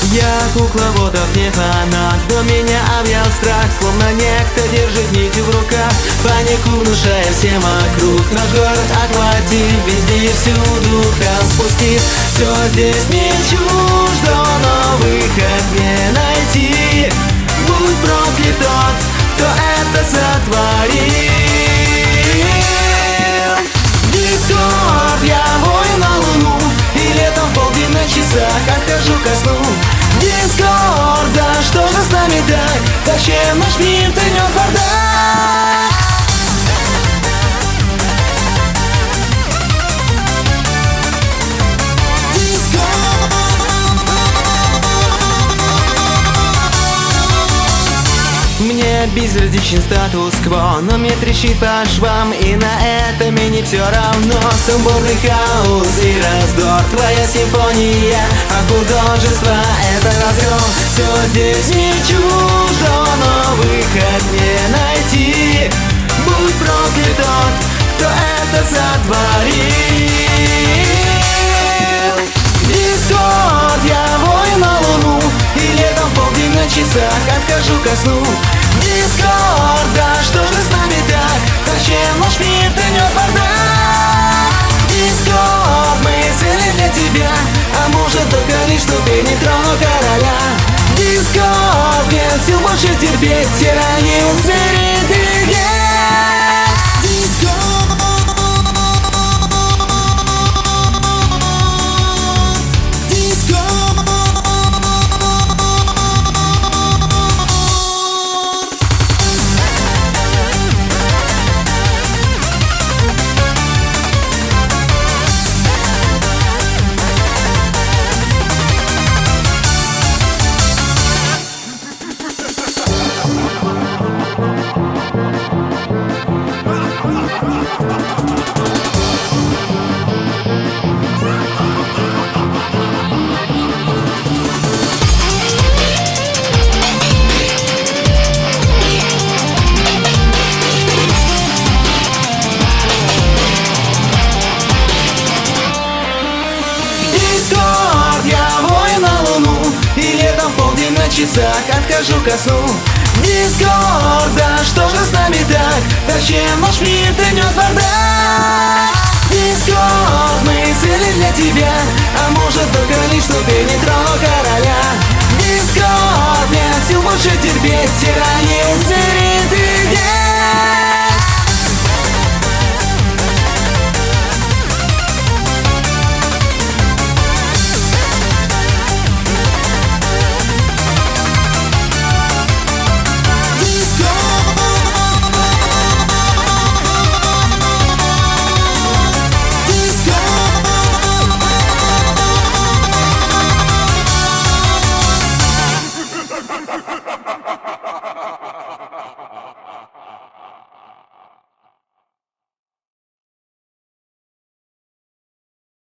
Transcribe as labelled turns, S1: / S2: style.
S1: Я кукловодов не фанат, но меня объял страх, словно некто держит нитью в руках, панику внушая всем вокруг. Наш город охватив, везде и всюду распустив. Все здесь не чуждо, но выход не найти. Будь проклят тот, кто это сотворил. Дискорд, я воин на луну, и летом в полдень на часах отхожу ко сну. Дискорд, да что же с нами так? Зачем наш мир трясет бардак? Мне безразличен статус-кво, но мне трещит по швам, и на этом и не все равно. Сумбурный хаос и раздор, твоя симфония, а художество — это разгром. Все здесь не чуждо, но выход не найти. Будь проклят тот, кто это сотворил. Дискорд, я воин на луну, и летом в полдень на часах отхожу ко сну. Дискорд, да что же с нами так? Зачем наш мир трясет бардак? Дискорд, мы цели для тебя, а может только лишь ступени трону короля. Дискорд, нет сил больше терпеть, тиранию смирит и гнев. Дискорд, я воин на луну, и летом в полдень на часах отхожу ко сну. Дискорд, да что же с нами так? Зачем наш мир трясет бардак? Дискорд, мы цели для тебя, а может только лишь ступени трону.